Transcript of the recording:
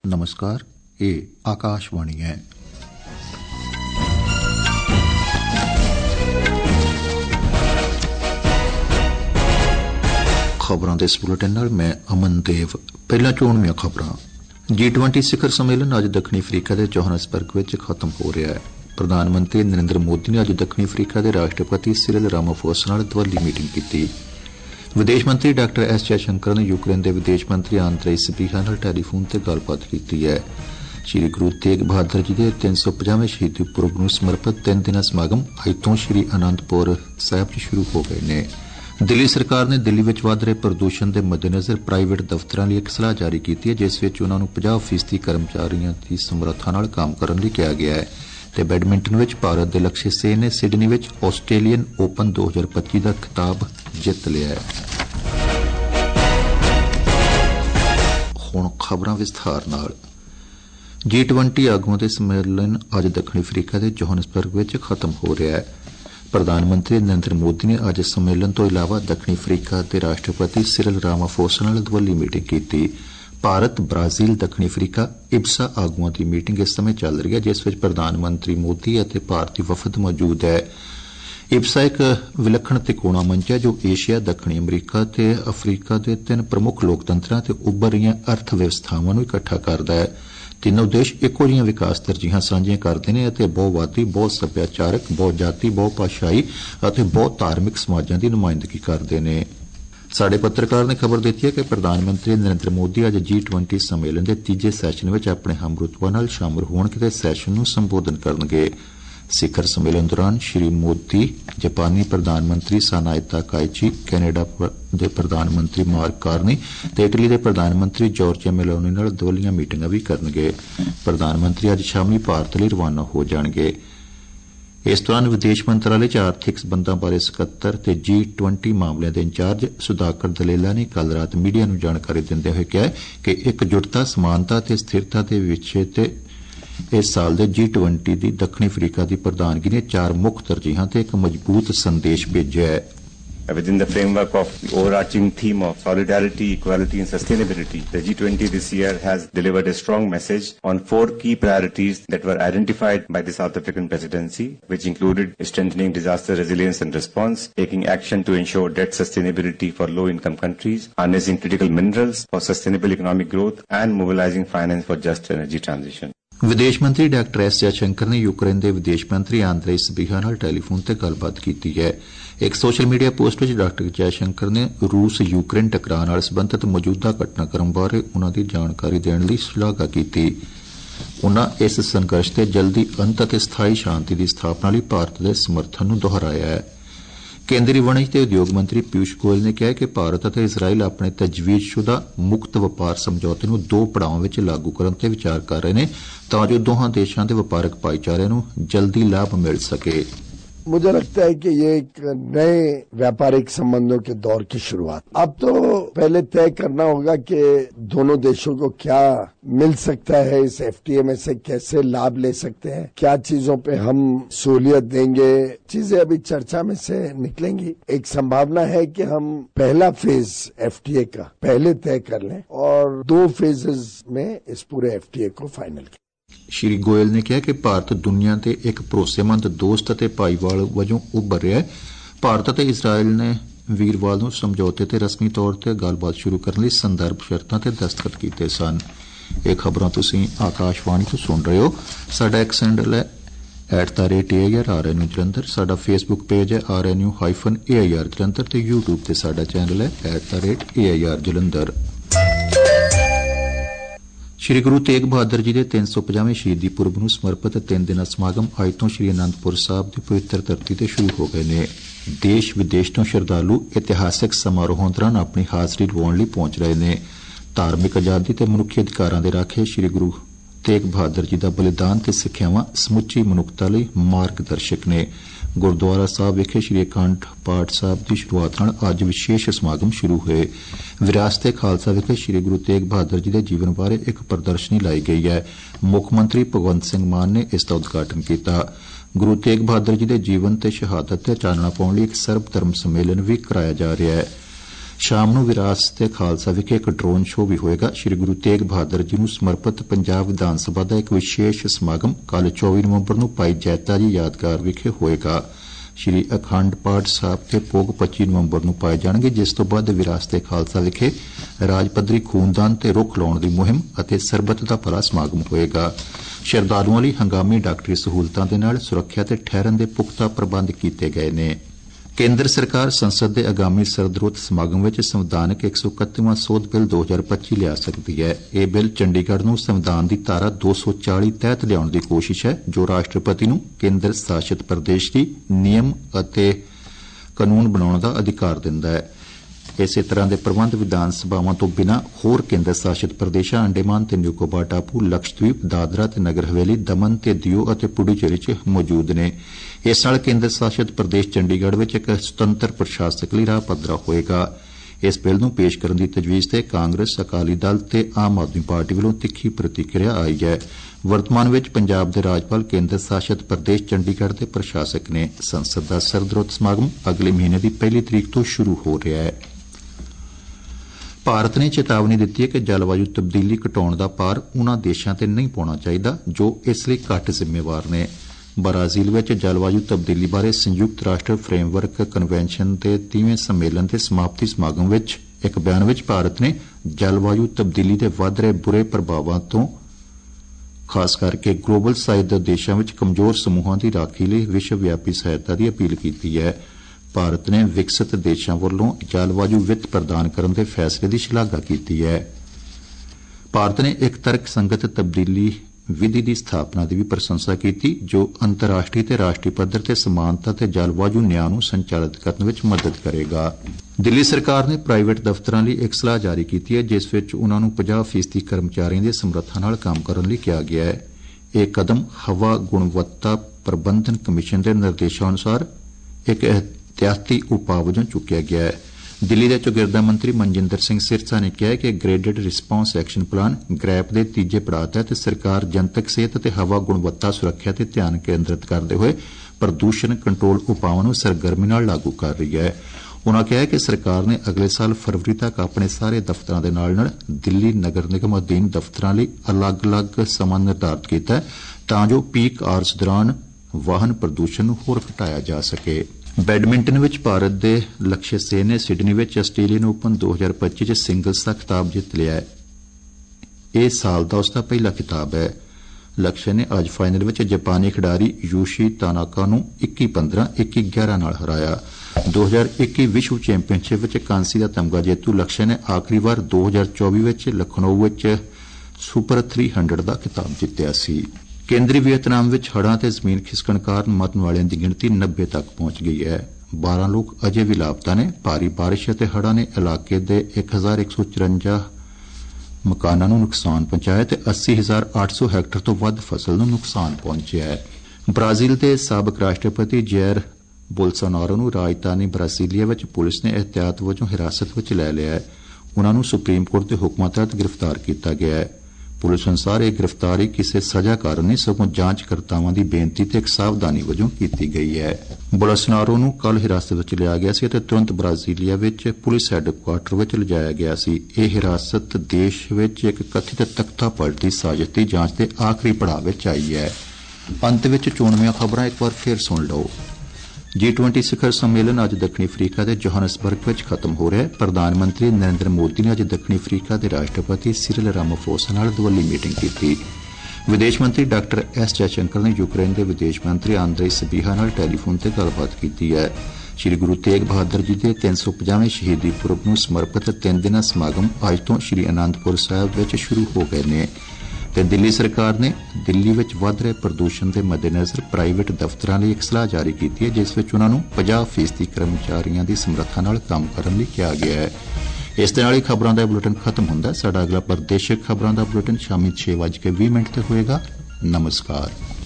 नमस्कार, ये आकाशवाणी है। खबरों के इस बुलेटिन नाल मैं अमन देव। पहला चोणवीं खबरां। G20 ਸਿਖਰ ਸੰਮੇਲਨ ਅੱਜ ਦੱਖਣੀ ਅਫਰੀਕਾ ਦੇ ਜੋਹਾਨਸਬਰਗ ਵਿੱਚ ਖਤਮ ਹੋ ਰਿਹਾ ਹੈ। ਪ੍ਰਧਾਨ ਮੰਤਰੀ ਨਰਿੰਦਰ ਮੋਦੀ ਨੇ ਅੱਜ ਦੱਖਣੀ ਅਫਰੀਕਾ ਦੇ ਰਾਸ਼ਟਰਪਤੀ ਸਿਰਿਲ ਰਾਮਾਫੋਸਾ ਨਾਲ ਦਵੱਲੀ ਮੀਟਿੰਗ ਕੀਤੀ। ਵਿਦੇਸ਼ ਮੰਤਰੀ ਡਾਕਟਰ ਐਸ ਜੈਸ਼ੰਕਰ ਨੇ ਯੂਕਰੇਨ ਦੇ ਵਿਦੇਸ਼ ਮੰਤਰੀ ਆਂਦਰੇਈ ਸਬੀਹਾ ਨਾਲ ਟੈਲੀਫੋਨ ਤੇ ਗੱਲਬਾਤ ਕੀਤੀ ਹੈ। ਸ਼੍ਰੀ ਗੁਰੂ ਤੇਗ ਬਹਾਦਰ ਜੀ ਦੇ 350ਵੇਂ ਸ਼ਹੀਦੀ ਪੁਰਬ ਨੂੰ ਸਮਰਪਿਤ 3 ਦਿਨਾਂ ਸਮਾਗਮ ਅੱਜ ਤੋਂ ਸ਼੍ਰੀ ਅਨੰਦਪੁਰ ਸਾਹਿਬ 'ਚ ਸ਼ੁਰੂ ਹੋ ਗਏ ਨੇ। ਦਿੱਲੀ ਸਰਕਾਰ ਨੇ ਦਿੱਲੀ ਵਿੱਚ ਵਧ ਰਹੇ ਪ੍ਰਦੂਸ਼ਣ ਦੇ ਮੱਦੇਨਜ਼ਰ ਪ੍ਰਾਈਵੇਟ ਦਫ਼ਤਰਾਂ ਲਈ ਇੱਕ ਸਲਾਹ ਜਾਰੀ ਕੀਤੀ ਹੈ, ਜਿਸ ਵਿੱਚ ਉਨ੍ਹਾਂ ਨੂੰ 50% ਕਰਮਚਾਰੀਆਂ ਦੀ ਸਮਰੱਥਾ ਨਾਲ ਕੰਮ ਕਰਨ ਲਈ ਕਿਹਾ ਗਿਆ ਹੈ। ਤੇ ਬੈਡਮਿੰਟਨ ਵਿੱਚ ਭਾਰਤ ਦੇ ਲਕਸ਼ਯ ਸੇਨ ਨੇ ਸਿਡਨੀ ਵਿੱਚ ਆਸਟ੍ਰੇਲੀਅਨ ਓਪਨ 2025 ਦਾ ਖਿਤਾਬ ਜਿੱਤ ਲਿਆ ਹੈ। ਹੁਣ ਖਬਰਾਂ ਵਿਸਥਾਰ ਨਾਲ। G20 ਆਗੂਆਂ ਦੇ ਸੰਮੇਲਨ ਅੱਜ ਦੱਖਣੀ ਅਫਰੀਕਾ ਦੇ ਜੋਹਾਨਸਬਰਗ ਵਿੱਚ ਖਤਮ ਹੋ ਰਿਹਾ ਹੈ। ਪ੍ਰਧਾਨ ਮੰਤਰੀ ਨਰਿੰਦਰ ਮੋਦੀ ਨੇ ਅੱਜ ਸੰਮੇਲਨ ਤੋਂ ਇਲਾਵਾ ਦੱਖਣੀ ਅਫਰੀਕਾ ਦੇ ਰਾਸ਼ਟਰਪਤੀ ਸਿਰਿਲ ਰਾਮਾਫੋਸਾ ਨਾਲ ਦਵੱਲੀ ਮੀਟਿੰਗ ਕੀਤੀ। ਭਾਰਤ, ਬ੍ਰਾਜ਼ੀਲ, ਦੱਖਣੀ ਅਫਰੀਕਾ, ਇਬਸਾ ਆਗੂਆਂ ਦੀ ਮੀਟਿੰਗ ਇਸ ਸਮੇਂ ਚੱਲ ਰਹੀ ਹੈ, ਜਿਸ ਵਿੱਚ ਪ੍ਰਧਾਨ ਮੰਤਰੀ ਮੋਦੀ ਅਤੇ ਭਾਰਤੀ ਵਫਦ ਮੌਜੂਦ ਹੈ। ਇਬਸਾ ਇੱਕ ਵਿਲੱਖਣ ਤਿਕੋਣਾ ਮੰਚ ਹੈ ਜੋ ਏਸ਼ੀਆ, ਦੱਖਣੀ ਅਮਰੀਕਾ ਤੇ ਅਫਰੀਕਾ ਦੇ 3 ਪ੍ਰਮੁੱਖ ਲੋਕਤੰਤਰਾਂ ਤੇ ਉੱਭਰ ਰਹੀਆਂ ਅਰਥ ਵਿਵਸਥਾਵਾਂ ਨੂੰ ਇਕੱਠਾ ਕਰਦਾ ਹੈ। ਤਿੰਨੋਂ ਦੇਸ਼ ਇੱਕੋ ਜਿਹੀਆਂ ਵਿਕਾਸ ਤਰਜੀਹਾਂ ਸਾਂਝੀਆਂ ਕਰਦੇ ਨੇ ਅਤੇ ਬਹੁਵਾਦੀ, ਬਹੁ ਸੱਭਿਆਚਾਰਕ, ਬਹੁ ਜਾਤੀ, ਬਹੁ ਭਾਸ਼ਾਈ ਅਤੇ ਬਹੁ ਧਾਰਮਿਕ ਸਮਾਜਾਂ ਦੀ ਨੁਮਾਇੰਦਗੀ ਕਰਦੇ ਨੇ। ਸਾਡੇ ਪੱਤਰਕਾਰ ਨੇ ਖਬਰ ਦਿੱਤੀ ਹੈ ਕਿ ਪ੍ਰਧਾਨ ਮੰਤਰੀ ਨਰਿੰਦਰ ਮੋਦੀ ਅੱਜ G20 ਸੰਮੇਲਨ ਦੇ ਤੀਜੇ ਸੈਸ਼ਨ ਵਿੱਚ ਆਪਣੇ ਹਮਰੁਤਬਾ ਨਾਲ ਸ਼ਾਮਲ ਹੋਣਗੇ ਤੇ ਸੈਸ਼ਨ ਨੂੰ ਸੰਬੋਧਨ ਕਰਨਗੇ। ਸਿਖਰ ਸੰਮੇਲਨ ਦੌਰਾਨ ਸ਼੍ਰੀ ਮੋਦੀ ਜਾਪਾਨੀ ਪ੍ਰਧਾਨ ਮੰਤਰੀ ਸਾਨਾਇਤਾ ਕਾਇਚੀ, ਕੈਨੇਡਾ ਦੇ ਪ੍ਰਧਾਨ ਮੰਤਰੀ ਮਾਰਕ ਕਾਰਨੀ ਤੇ ਇਟਲੀ ਦੇ ਪ੍ਰਧਾਨ ਮੰਤਰੀ ਜਾਰਜੀਆ ਮੈਲੋਨੀ ਨਾਲ ਦਵੱਲੀਆਂ ਮੀਟਿੰਗਾਂ ਵੀ ਕਰਨਗੇ। ਪ੍ਰਧਾਨ ਮੰਤਰੀ ਅੱਜ ਸ਼ਾਮੀ ਭਾਰਤ ਲਈ ਰਵਾਨਾ ਹੋ ਜਾਣਗੇ। ਇਸ ਦੌਰਾਨ ਵਿਦੇਸ਼ ਮੰਤਰਾਲੇ 'ਚ ਆਰਥਿਕ ਸਬੰਧਾਂ ਬਾਰੇ ਸਕੱਤਰ ਤੇ G20 ਮਾਮਲਿਆਂ ਦੇ ਇੰਚਾਰਜ ਸੁਦਾਕਰ ਦਲੇਲਾ ਨੇ ਕੱਲ੍ਹ ਰਾਤ ਮੀਡੀਆ ਨੂੰ ਜਾਣਕਾਰੀ ਦਿੰਦੇ ਹੋਏ ਕਿਹਾ ਕਿ ਇਕਜੁੱਟਤਾ, ਸਮਾਨਤਾ ਤੇ ਸਥਿਰਤਾ ਦੇ ਵਿਸ਼ੇ ਤੇ ਇਸ ਸਾਲ ਦੇ G20 ਦੀ ਦੱਖਣੀ ਅਫਰੀਕਾ ਦੀ ਪ੍ਰਧਾਨਗੀ ਨੇ 4 ਮੁੱਖ ਤਰਜੀਹਾਂ ਤੇ ਇੱਕ ਮਜ਼ਬੂਤ ਸੰਦੇਸ਼ ਭੇਜਿਆ ਹੈ। Within the framework of the overarching theme of solidarity, equality and sustainability, the G20 this year has delivered a strong message on 4 key priorities that were identified by the South African presidency, which included strengthening disaster resilience and response, taking action to ensure debt sustainability for low-income countries, harnessing critical minerals for sustainable economic growth, and mobilizing finance for just energy transition. ਵਿਦੇਸ਼ ਮੰਤਰੀ doctor S Jaishankar ਨੇ Ukraine ਦੇ ਵਿਦੇਸ਼ ਮੰਤਰੀ ਆਂਦਰੇਈ ਸਬੀਹਾ ਨਾਲ telephone ਤੇ ਗੱਲਬਾਤ ਕੀਤੀ ਹੈ। ਇੱਕ ਸੋਸ਼ਲ ਮੀਡੀਆ ਪੋਸਟ ਵਿੱਚ ਡਾਕਟਰ ਜੈਸ਼ੰਕਰ ਨੇ ਰੂਸ ਯੂਕਰੇਨ ਟਕਰਾਅ ਨਾਲ ਸਬੰਧਤ ਮੌਜੂਦਾ ਘਟਨਾਕ੍ਰਮ ਬਾਰੇ ਉਨ੍ਹਾਂ ਦੀ ਜਾਣਕਾਰੀ ਦੇਣ ਲਈ ਸ਼ਲਾਘਾ ਕੀਤੀ। ਉਨ੍ਹਾਂ ਇਸ ਸੰਘਰਸ਼ ਦੇ ਜਲਦੀ ਅੰਤ ਅਤੇ ਸਥਾਈ ਸ਼ਾਂਤੀ ਦੀ ਸਥਾਪਨਾ ਲਈ ਭਾਰਤ ਦੇ ਸਮਰਥਨ ਨੂੰ ਦੁਹਰਾਇਆ ਹੈ। ਕੇਂਦਰੀ ਵਣਜ ਤੇ ਉਦਯੋਗ ਮੰਤਰੀ ਪਿਊਸ਼ ਗੋਇਲ ਨੇ ਕਿਹਾ ਕਿ ਭਾਰਤ ਅਤੇ ਇਜ਼ਰਾਈਲ ਆਪਣੇ ਤਜਵੀਜ਼ਸ਼ੁਦਾ ਮੁਕਤ ਵਪਾਰ ਸਮਝੌਤੇ ਨੂੰ 2 ਪੜਾਵਾਂ ਵਿੱਚ ਲਾਗੂ ਕਰਨ ਤੇ ਵਿਚਾਰ ਕਰ ਰਹੇ ਨੇ ਤਾਂ ਜੋ ਦੋਹਾਂ ਦੇਸ਼ਾਂ ਦੇ ਵਪਾਰਕ ਭਾਈਚਾਰੇ ਨੂੰ ਜਲਦੀ ਲਾਭ ਮਿਲ ਸਕੇ। मुझे लगता है कि ये एक नए व्यापारिक संबंधों के दौर की शुरुआत। अब तो पहले तय करना होगा कि दोनों देशों को क्या मिल सकता है, इस FTA में से कैसे लाभ ले सकते हैं, क्या चीजों पे हम सहूलियत देंगे, चीजें अभी चर्चा में से निकलेंगी। एक संभावना है कि हम पहला फेज FTA का पहले तय कर लें और 2 फेजेस में इस पूरे FTA को फाइनल करें। ਸ਼੍ਰੀ ਗੋਇਲ ਨੇ ਕਿਹਾ ਕਿ ਭਾਰਤ ਦੁਨੀਆ ਦੇ ਇੱਕ ਭਰੋਸੇਮੰਦ ਦੋਸਤ ਅਤੇ ਭਾਈਵਾਲ ਵਜੋਂ ਉੱਭਰ ਰਿਹਾ ਹੈ। ਭਾਰਤ ਅਤੇ ਇਜ਼ਰਾਈਲ ਨੇ ਵੀਰਵਾਰ ਨੂੰ ਸਮਝੌਤੇ ਤੇ ਰਸਮੀ ਤੌਰ ਤੇ ਗੱਲਬਾਤ ਸ਼ੁਰੂ ਕਰਨ ਲਈ ਸੰਦਰਭ ਸ਼ਰਤਾਂ ਤੇ ਦਸਤਖਤ ਕੀਤੇ ਸਨ। ਇਹ ਖਬਰਾਂ ਤੁਸੀਂ ਆਕਾਸ਼ਵਾਣੀ ਤੋਂ ਸੁਣ ਰਹੇ ਹੋ। ਸਾਡਾ ਐਕਸ ਹੈਂਡਲ ਹੈ @AIRRNU ਜਲੰਧਰ। ਸਾਡਾ ਫੇਸਬੁੱਕ ਪੇਜ ਹੈ RNU-AIR ਜਲੰਧਰ ਤੇ YouTube ਤੇ ਸਾਡਾ ਚੈਨਲ ਹੈ @AIR ਜਲੰਧਰ। ਸ਼੍ਰੀ ਗੁਰੂ ਤੇਗ ਬਹਾਦਰ ਜੀ ਦੇ 350ਵੇਂ ਸ਼ਹੀਦੀ ਪੁਰਬ ਨੂੰ ਸਮਰਪਿਤ 3 ਦਿਨਾਂ ਸਮਾਗਮ ਅੱਜ ਤੋਂ ਸ਼੍ਰੀ ਅਨੰਦਪੁਰ ਸਾਹਿਬ ਦੀ ਪਵਿੱਤਰ ਧਰਤੀ ਤੇ ਸ਼ੁਰੂ ਹੋ ਗਏ ਨੇ। ਦੇਸ਼ ਵਿਦੇਸ਼ ਤੋਂ ਸ਼ਰਧਾਲੂ ਇਤਿਹਾਸਕ ਸਮਾਰੋਹਾਂ ਦੌਰਾਨ ਆਪਣੀ ਹਾਜ਼ਰੀ ਲਵਾਉਣ ਲਈ ਪਹੁੰਚ ਰਹੇ ਨੇ। ਧਾਰਮਿਕ ਆਜ਼ਾਦੀ ਤੇ ਮਨੁੱਖੀ ਅਧਿਕਾਰਾਂ ਦੇ ਰਾਖੇ ਸ਼੍ਰੀ ਗੁਰੂ ਤੇਗ ਬਹਾਦਰ ਜੀ ਦਾ ਬਲੀਦਾਨ ਤੇ ਸਿੱਖਿਆਵਾਂ ਸਮੁੱਚੀ ਮਨੁੱਖਤਾ ਲਈ ਮਾਰਗਦਰਸ਼ਕ ਨੇ। ਗੁਰਦੁਆਰਾ ਸਾਹਿਬ ਵਿਖੇ ਸ਼੍ਰੀ ਅਖੰਡ ਪਾਠ ਸਾਹਿਬ ਦੀ ਸ਼ੁਰੂਆਤ ਨਾਲ ਅੱਜ ਵਿਸ਼ੇਸ਼ ਸਮਾਗਮ ਸ਼ੁਰੂ ਹੋਏ। ਵਿਰਾਸਤ-ਏ-ਖਾਲਸਾ ਵਿਖੇ ਸ਼੍ਰੀ ਗੁਰੂ ਤੇਗ ਬਹਾਦਰ ਜੀ ਦੇ ਜੀਵਨ ਬਾਰੇ ਇੱਕ ਪ੍ਰਦਰਸ਼ਨੀ ਲਾਈ ਗਈ ਹੈ। ਮੁੱਖ ਮੰਤਰੀ ਭਗਵੰਤ ਸਿੰਘ ਮਾਨ ਨੇ ਇਸ ਦਾ ਉਦਘਾਟਨ ਕੀਤਾ। ਗੁਰੂ ਤੇਗ ਬਹਾਦਰ ਜੀ ਦੇ ਜੀਵਨ ਤੇ ਸ਼ਹਾਦਤ ਤੇ ਚਾਨਣਾ ਪਾਉਣ ਲਈ ਇੱਕ ਸਰਬ ਧਰਮ ਸੰਮੇਲਨ ਵੀ ਕਰਾਇਆ ਜਾ ਰਿਹਾ ਹੈ। ਸ਼ਾਮ ਨੂੰ ਵਿਰਾਸਤ ਖਾਲਸਾ ਵਿਖੇ ਇੱਕ ਡਰੋਨ ਸ਼ੋਅ ਵੀ ਹੋਏਗਾ। ਸ੍ਰੀ ਗੁਰੂ ਤੇਗ ਬਹਾਦਰ ਜੀ ਨੂੰ ਸਮਰਪਿਤ ਪੰਜਾਬ ਵਿਧਾਨ ਸਭਾ ਦਾ ਇੱਕ ਵਿਸ਼ੇਸ਼ ਸਮਾਗਮ ਕੱਲ੍ਹ 24 ਨਵੰਬਰ ਨੂੰ ਭਾਈ ਜੈਤਾ ਜੀ ਯਾਦਗਾਰ ਵਿਖੇ ਹੋਏਗਾ। ਸ੍ਰੀ ਅਖੰਡ ਪਾਠ ਸਾਹਿਬ ਤੇ ਭੋਗ 25 ਨਵੰਬਰ ਨੂੰ ਪਾਏ ਜਾਣਗੇ, ਜਿਸ ਤੋਂ ਬਾਅਦ ਵਿਰਾਸਤ ਖਾਲਸਾ ਵਿਖੇ ਰਾਜ ਪੱਧਰੀ ਖੂਨਦਾਨ ਤੇ ਰੁੱਖ ਲਾਉਣ ਦੀ ਮੁਹਿੰਮ ਅਤੇ ਸਰਬੱਤ ਦਾ ਭਲਾ ਸਮਾਗਮ ਹੋਏਗਾ। ਸ਼ਰਧਾਲੂਆਂ ਲਈ ਹੰਗਾਮੀ ਡਾਕਟਰੀ ਸਹੂਲਤਾਂ ਦੇ ਨਾਲ ਸੁਰੱਖਿਆ ਤੇ ਠਹਿਰਨ ਦੇ ਪੁਖਤਾ ਪ੍ਰਬੰਧ ਕੀਤੇ ਗਏ ਨੇ। ਕੇਂਦਰ ਸਰਕਾਰ ਸੰਸਦ ਦੇ ਆਗਾਮੀ ਸਰਦ-ਰੁੱਤ ਸਮਾਗਮ ਵਿੱਚ ਸੰਵਿਧਾਨਕ 131ਵਾਂ ਸੋਧ ਬਿੱਲ 2025 ਲਿਆ ਸਕਦੀ ਹੈ। ਇਹ ਬਿੱਲ ਚੰਡੀਗੜ੍ਹ ਨੂੰ ਸੰਵਿਧਾਨ ਦੀ ਧਾਰਾ 240 ਤਹਿਤ ਲਿਆਉਣ ਦੀ ਕੋਸ਼ਿਸ਼ ਹੈ, ਜੋ ਰਾਸ਼ਟਰਪਤੀ ਨੂੰ ਕੇਂਦਰ ਸ਼ਾਸਿਤ ਪ੍ਰਦੇਸ਼ ਦੀ ਨਿਯਮ ਅਤੇ ਕਾਨੂੰਨ ਬਣਾਉਣ ਦਾ ਅਧਿਕਾਰ ਦਿੰਦਾ ਹੈ। ਇਸੇ ਤਰ੍ਹਾਂ ਦੇ ਪ੍ਰਬੰਧ ਵਿਧਾਨ ਸਭਾਵਾਂ ਤੋਂ ਬਿਨਾਂ ਹੋਰ ਕੇਂਦਰ ਸ਼ਾਸਿਤ ਪ੍ਰਦੇਸ਼ਾਂ ਅੰਡੇਮਾਨ ਤੇ ਨਿਕੋਬਾਰ ਟਾਪੂ, ਲਕਸ਼ਦਵੀਪ, ਦਾਦਰਾ ਤੇ ਨਗਰ ਹਵੇਲੀ, ਦਮਨ ਤੇ ਦਿਓ ਅਤੇ ਪੁਡੂਚੇਰੀ 'ਚ ਮੌਜੂਦ ਨੇ। ਇਸ ਨਾਲ ਕੇਂਦਰ ਸ਼ਾਸਿਤ ਪ੍ਰਦੇਸ਼ ਚੰਡੀਗੜ੍ਹ ਵਿੱਚ ਇੱਕ ਸੁਤੰਤਰ ਪ੍ਰਸ਼ਾਸਕ ਲਈ ਰਾਹ ਪੱਧਰਾ ਹੋਏਗਾ। ਇਸ ਬਿੱਲ ਨੂੰ ਪੇਸ਼ ਕਰਨ ਦੀ ਤਜਵੀਜ਼ ਤੇ ਕਾਂਗਰਸ, ਅਕਾਲੀ ਦਲ ਤੇ ਆਮ ਆਦਮੀ ਪਾਰਟੀ ਵੱਲੋਂ ਤਿੱਖੀ ਪ੍ਰਤੀਕਿਰਿਆ ਆਈ ਹੈ। ਵਰਤਮਾਨ ਵਿੱਚ ਪੰਜਾਬ ਦੇ ਰਾਜਪਾਲ ਕੇਂਦਰ ਸ਼ਾਸਿਤ ਪ੍ਰਦੇਸ਼ ਚੰਡੀਗੜ੍ਹ ਦੇ ਪ੍ਰਸ਼ਾਸਕ ਨੇ। ਸੰਸਦ ਦਾ ਸਰਦ-ਰੁੱਤ ਸਮਾਗਮ ਅਗਲੇ ਮਹੀਨੇ ਦੀ 1 ਤਰੀਕ ਤੋਂ ਸ਼ੁਰੂ ਹੋ ਰਿਹਾ ਹੈ। ਭਾਰਤ ਨੇ ਚੇਤਾਵਨੀ ਦਿੱਤੀ ਹੈ ਕਿ ਜਲਵਾਯੂ ਤਬਦੀਲੀ ਘਟਾਉਣ ਦਾ ਭਾਰ ਉਨ੍ਹਾਂ ਦੇਸ਼ਾਂ ਤੇ ਨਹੀਂ ਪਾਉਣਾ ਚਾਹੀਦਾ ਜੋ ਇਸ ਲਈ ਘੱਟ ਜ਼ਿੰਮੇਵਾਰ ਨੇ। ਬ੍ਰਾਜ਼ੀਲ ਵਿੱਚ ਜਲਵਾਯੂ ਤਬਦੀਲੀ ਬਾਰੇ ਸੰਯੁਕਤ ਰਾਸ਼ਟਰ ਫਰੇਮਵਰਕ ਕਨਵੈਨਸ਼ਨ ਦੇ 30ਵੇਂ ਸੰਮੇਲਨ ਦੇ ਸਮਾਪਤੀ ਸਮਾਗਮ ਵਿੱਚ ਇੱਕ ਬਿਆਨ ਵਿੱਚ ਭਾਰਤ ਨੇ ਜਲਵਾਯੂ ਤਬਦੀਲੀ ਦੇ ਵੱਧ ਰਹੇ ਬੁਰੇ ਪ੍ਰਭਾਵਾਂ ਤੋਂ ਖਾਸ ਕਰਕੇ ਗਲੋਬਲ ਸਾਊਥ ਦੇ ਦੇਸ਼ਾਂ ਵਿੱਚ ਕਮਜ਼ੋਰ ਸਮੂਹਾਂ ਦੀ ਰਾਖੀ ਲਈ ਵਿਸ਼ਵ ਵਿਆਪੀ ਸਹਾਇਤਾ ਦੀ ਅਪੀਲ ਕੀਤੀ ਹੈ। ਭਾਰਤ ਨੇ ਵਿਕਸਿਤ ਦੇਸ਼ਾਂ ਵੱਲੋਂ ਜਲਵਾਯੂ ਵਿੱਤ ਪ੍ਰਦਾਨ ਕਰਨ ਦੇ ਫੈਸਲੇ ਦੀ ਸ਼ਲਾਘਾ ਕੀਤੀ ਹੈ। ਭਾਰਤ ਨੇ ਇੱਕ ਤਰਕਸੰਗਤ ਤਬਦੀਲੀ ਵਿਧੀ ਦੀ ਸਥਾਪਨਾ ਦੀ ਵੀ ਪ੍ਰਸ਼ੰਸਾ ਕੀਤੀ, ਜੋ ਅੰਤਰਰਾਸ਼ਟਰੀ ਤੇ ਰਾਸ਼ਟਰੀ ਪੱਧਰ ਤੇ ਸਮਾਨਤਾ ਤੇ ਜਲਵਾਯੂ ਨਿਆਂ ਨੂੰ ਸੰਚਾਲਿਤ ਕਰਨ ਵਿੱਚ ਮਦਦ ਕਰੇਗਾ। ਦਿੱਲੀ ਸਰਕਾਰ ਨੇ ਪ੍ਰਾਈਵੇਟ ਦਫ਼ਤਰਾਂ ਲਈ ਇੱਕ ਸਲਾਹ ਜਾਰੀ ਕੀਤੀ ਹੈ, ਜਿਸ ਵਿੱਚ ਉਨ੍ਹਾਂ ਨੂੰ 50% ਕਰਮਚਾਰੀਆਂ ਦੀ ਸਮਰੱਥਾ ਨਾਲ ਕੰਮ ਕਰਨ ਲਈ ਕਿਹਾ ਗਿਆ ਹੈ। ਇਹ ਕਦਮ ਹਵਾ ਗੁਣਵੱਤਾ ਪ੍ਰਬੰਧਨ ਕਮਿਸ਼ਨ ਦੇ ਨਿਰਦੇਸ਼ਾਂ ਅਨੁਸਾਰ ਇੱਕ ਇhtiyati ਉਪਾਅ ਵਜੋਂ ਚੁੱਕਿਆ ਗਿਆ ਹੈ। ਦਿੱਲੀ ਦੇ ਚੌਗਿਰਦਾ ਮੰਤਰੀ ਮਨਜਿੰਦਰ ਸਿੰਘ ਸਿਰਸਾ ਨੇ ਕਿਹਾ ਕਿ graded response action plan GRAP ਦੇ ਤੀਜੇ ਪੜਾਅ ਤਹਿਤ ਸਰਕਾਰ ਜਨਤਕ ਸਿਹਤ ਅਤੇ ਹਵਾ ਗੁਣਵੱਤਾ ਸੁਰੱਖਿਆ ਤੇ ਧਿਆਨ ਕੇਂਦਰਿਤ ਕਰਦੇ ਹੋਏ ਪ੍ਰਦੂਸ਼ਣ ਕੰਟਰੋਲ ਉਪਾਵਾਂ ਨੂੰ ਸਰਗਰਮੀ ਨਾਲ ਲਾਗੂ ਕਰ ਰਹੀ ਹੈ। ਉਨ੍ਹਾਂ ਕਿਹਾ ਕਿ ਸਰਕਾਰ ਨੇ ਅਗਲੇ ਸਾਲ ਫਰਵਰੀ ਤੱਕ ਆਪਣੇ ਸਾਰੇ ਦਫ਼ਤਰਾਂ ਦੇ ਨਾਲ ਦਿੱਲੀ ਨਗਰ ਨਿਗਮ ਅਧੀਨ ਦਫ਼ਤਰਾਂ ਲਈ ਅਲੱਗ-ਅਲੱਗ ਸਮਾਂ ਨਿਰਧਾਰਿਤ ਕੀਤਾ ਹੈ, ਤਾਂ ਜੋ ਪੀਕ ਆਵਰਸ ਦੌਰਾਨ ਵਾਹਨ ਪ੍ਰਦੂਸ਼ਣ ਨੂੰ ਹੋਰ ਘਟਾਇਆ ਜਾ ਸਕੇ। ਬੈਡਮਿੰਟਨ ਵਿੱਚ ਭਾਰਤ ਦੇ ਲਕਸ਼ਯ ਸੇਨ ਨੇ ਸਿਡਨੀ ਵਿੱਚ ਆਸਟ੍ਰੇਲੀਅਨ ਓਪਨ 2025 ਚ ਸਿੰਗਲਜ਼ ਦਾ ਖਿਤਾਬ ਜਿੱਤ ਲਿਆ ਹੈ। ਇਹ ਸਾਲ ਦਾ ਉਸਦਾ ਪਹਿਲਾ ਖਿਤਾਬ ਹੈ। ਲਕਸ਼ਯ ਨੇ ਅੱਜ ਫਾਈਨਲ ਵਿੱਚ ਜਾਪਾਨੀ ਖਿਡਾਰੀ ਯੂਸ਼ੀ ਤਾਨਾਕਾ ਨੂੰ 21-15, 21-11 ਨਾਲ ਹਰਾਇਆ। 2021 ਵਿਸ਼ਵ ਚੈਂਪੀਅਨਸ਼ਿਪ ਵਿੱਚ ਕਾਂਸੀ ਦਾ ਤਮਗਾ ਜੇਤੂ ਲਕਸ਼ਯ ਨੇ ਆਖਰੀ ਵਾਰ 2024 ਵਿੱਚ ਲਖਨਊ ਵਿੱਚ ਸੁਪਰ 300 ਦਾ ਖਿਤਾਬ ਜਿੱਤਿਆ ਸੀ। ਕੇਂਦਰੀ ਵੀਅਤਨਾਮ ਵਿੱਚ ਹੜ੍ਹਾਂ ਤੇ ਜ਼ਮੀਨ ਖਿਸਕਣ ਕਾਰਨ ਮਰਨ ਵਾਲਿਆਂ ਦੀ ਗਿਣਤੀ 90 ਤੱਕ ਪਹੁੰਚ ਗਈ ਹੈ। 12 ਲੋਕ ਅਜੇ ਵੀ ਲਾਪਤਾ ਨੇ। ਭਾਰੀ ਬਾਰਿਸ਼ ਅਤੇ ਹੜ੍ਹਾਂ ਨੇ ਇਲਾਕੇ ਦੇ 1154 ਮਕਾਨਾਂ ਨੂੰ ਨੁਕਸਾਨ ਪਹੁੰਚਾਇਆ ਤੇ 80,800 ਹੈਕਟਰ ਤੋਂ ਵੱਧ ਫਸਲ ਨੂੰ ਨੁਕਸਾਨ ਪਹੁੰਚਿਆ ਹੈ। ਬ੍ਰਾਜ਼ੀਲ ਦੇ ਸਾਬਕ ਰਾਸ਼ਟਰਪਤੀ ਜੈਰ ਬੋਲਸੋਨਾਰੋ ਨੂੰ ਰਾਜਧਾਨੀ ਬ੍ਰਾਸੀਲੀਆ ਵਿੱਚ ਪੁਲਿਸ ਨੇ ਇਹਤਿਆਤ ਵਜੋਂ ਹਿਰਾਸਤ ਵਿੱਚ ਲੈ ਲਿਆ ਹੈ। ਉਨ੍ਹਾਂ ਨੂੰ ਸੁਪਰੀਮ ਕੋਰਟ ਦੇ ਹੁਕਮਾਂ ਤਹਿਤ ਗ੍ਰਿਫਤਾਰ ਕੀਤਾ ਗਿਆ ਹੈ। ਪੁਲਿਸ ਅਨੁਸਾਰ ਇਹ ਗ੍ਰਿਫਤਾਰੀ ਕਿਸੇ ਸਜ਼ਾ ਕਾਰਨ ਨਹੀਂ, ਸਗੋਂ ਜਾਂਚਕਰਤਾਵਾਂ ਦੀ ਬੇਨਤੀ ਤੇ ਇੱਕ ਸਾਵਧਾਨੀ ਵਜੋਂ ਕੀਤੀ ਗਈ ਹੈ। ਬੋਲਸੋਨਾਰੋ ਨੂੰ ਕੱਲ੍ਹ ਹਿਰਾਸਤ ਵਿੱਚ ਲਿਆ ਗਿਆ ਸੀ ਅਤੇ ਤੁਰੰਤ ਬ੍ਰਾਜ਼ੀਲੀਆ ਵਿੱਚ ਪੁਲਿਸ ਹੈੱਡਕੁਆਰਟਰ ਵਿੱਚ ਲਿਜਾਇਆ ਗਿਆ ਸੀ। ਇਹ ਹਿਰਾਸਤ ਦੇਸ਼ ਵਿੱਚ ਇੱਕ ਕਥਿਤ ਤਖ਼ਤਾ ਪਲਟੀ ਸਾਜ਼ਿਸ਼ ਦੀ ਜਾਂਚ ਦੇ ਆਖਰੀ ਪੜਾਅ ਵਿੱਚ ਆਈ ਹੈ। ਅੰਤ ਵਿੱਚ ਚੋਣਵੀਆਂ ਖਬਰਾਂ ਇੱਕ ਵਾਰ ਫਿਰ ਸੁਣ ਲਓ। G20 ਸਿਖਰ ਸੰਮੇਲਨ ਅੱਜ ਦੱਖਣੀ ਅਫਰੀਕਾ ਦੇ ਜੋਹਾਨਸਬਰਗ ਵਿੱਚ ਖਤਮ ਹੋ ਰਿਹਾ ਹੈ। ਪ੍ਰਧਾਨ ਮੰਤਰੀ ਨਰਿੰਦਰ ਮੋਦੀ ਨੇ ਅੱਜ ਦੱਖਣੀ ਅਫਰੀਕਾ ਦੇ ਰਾਸ਼ਟਰਪਤੀ ਸਿਰਿਲ ਰਾਮਾਫੋਸਾ ਨਾਲ ਦਵੱਲੀ ਮੀਟਿੰਗ ਕੀਤੀ। ਵਿਦੇਸ਼ ਮੰਤਰੀ ਡਾਕਟਰ ਐਸ ਜੈਸ਼ੰਕਰ ਨੇ ਯੂਕਰੇਨ ਦੇ ਵਿਦੇਸ਼ ਮੰਤਰੀ ਆਂਦਰੇਈ ਸਬੀਹਾ ਨਾਲ ਟੈਲੀਫੋਨ ਤੇ ਗੱਲਬਾਤ ਕੀਤੀ ਹੈ। ਸ੍ਰੀ ਗੁਰੂ ਤੇਗ ਬਹਾਦਰ ਜੀ ਦੇ 350ਵੇਂ ਸ਼ਹੀਦੀ ਪੁਰਬ ਨੂੰ ਸਮਰਪਿਤ 3 ਦਿਨਾਂ ਸਮਾਗਮ ਅੱਜ ਤੋਂ ਸ੍ਰੀ ਅਨੰਦਪੁਰ ਸਾਹਿਬ ਵਿੱਚ ਸ਼ੁਰੂ ਹੋ ਗਏ ਨੇ ਤੇ ਦਿੱਲੀ ਸਰਕਾਰ ਨੇ ਦਿੱਲੀ ਵਿੱਚ ਵੱਧ ਰਹੇ ਪ੍ਰਦੂਸ਼ਣ ਦੇ ਮੱਦੇਨਜ਼ਰ ਪ੍ਰਾਈਵੇਟ ਦਫ਼ਤਰਾਂ ਲਈ ਇੱਕ ਸਲਾਹ ਜਾਰੀ ਕੀਤੀ ਹੈ, ਜਿਸ ਵਿੱਚ ਉਨ੍ਹਾਂ ਨੂੰ 50% ਕਰਮਚਾਰੀਆਂ ਦੀ ਸਮਰੱਥਾ ਨਾਲ ਕੰਮ ਕਰਨ ਲਈ ਕਿਹਾ ਗਿਆ ਹੈ। ਇਸ ਦੇ ਨਾਲ ਹੀ ਖਬਰਾਂ ਦਾ ਬੁਲੇਟਿਨ ਖਤਮ ਹੁੰਦਾ ਹੈ। ਸਾਡਾ ਅਗਲਾ ਪ੍ਰਦੇਸ਼ਿਕ ਖਬਰਾਂ ਦਾ ਬੁਲੇਟਿਨ ਸ਼ਾਮੀ 6:20 ਤੇ ਹੋਏਗਾ। ਨਮਸਕਾਰ।